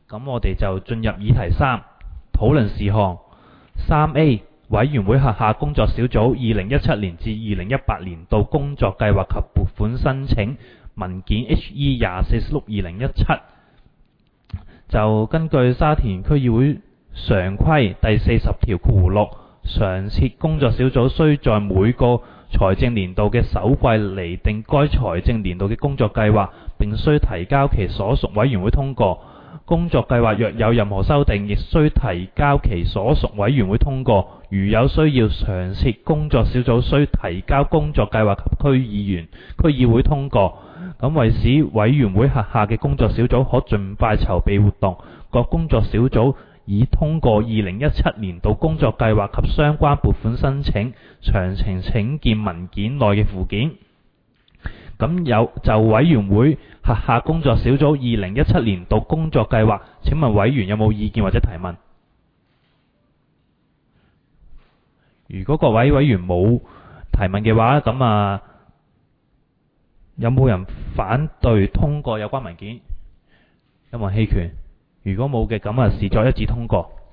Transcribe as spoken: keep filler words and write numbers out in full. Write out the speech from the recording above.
咁我哋就進入議題三，討論事項。三 A 委員會轄下工作小組二零一七年至二零一八年度工作計劃及撥款申請文件 H E 廿四六二零一七，就根據沙田區議會常規第四十條括弧六，常設工作小組須在每個財政年度嘅首季釐定該財政年度嘅工作計劃，並須提交其所屬委員會通過。工作計劃若有任何修訂，亦須提交其所屬委員會通過。如有需要，常設工作小組須提交工作計劃及區議員、區議會通過。咁為使委員會轄下嘅工作小組可盡快籌備活動，各工作小組已通過二零一七年度工作計劃及相關撥款申請，詳情請見文件內嘅附件。咁有就委員會轄下工作小組二零一七年度工作計劃，請問委員有冇意見或者提問？如果各位委員冇提問嘅話，咁啊有冇人反對通過有關文件？有冇人棄權？如果冇嘅，咁啊視作一致通過。